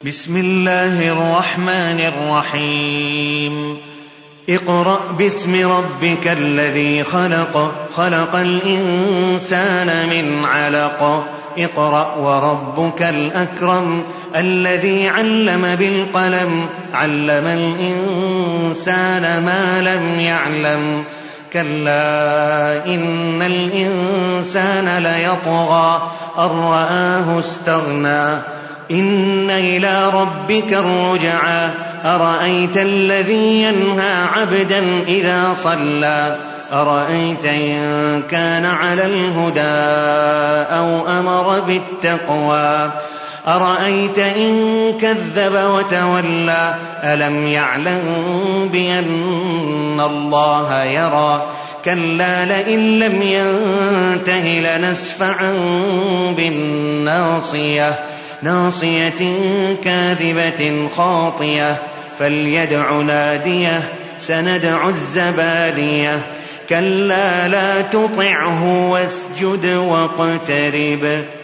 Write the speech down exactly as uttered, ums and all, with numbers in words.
بسم الله الرحمن الرحيم اقرأ باسم ربك الذي خلق خلق الإنسان من علق اقرأ وربك الأكرم الذي علم بالقلم علم الإنسان ما لم يعلم كلا إن الإنسان ليطغى أن رآه استغنى إن إلى ربك الرجعى أرأيت الذي ينهى عبدا إذا صلى أرأيت إن كان على الهدى أو أمر بالتقوى أرأيت إن كذب وتولى ألم يعلم بأن الله يرى كلا لئن لم ينته لنسفعا بالناصية ناصية كاذبة خاطية فليدع ناديه سندع الزبانية كلا لا تطعه واسجد واقترب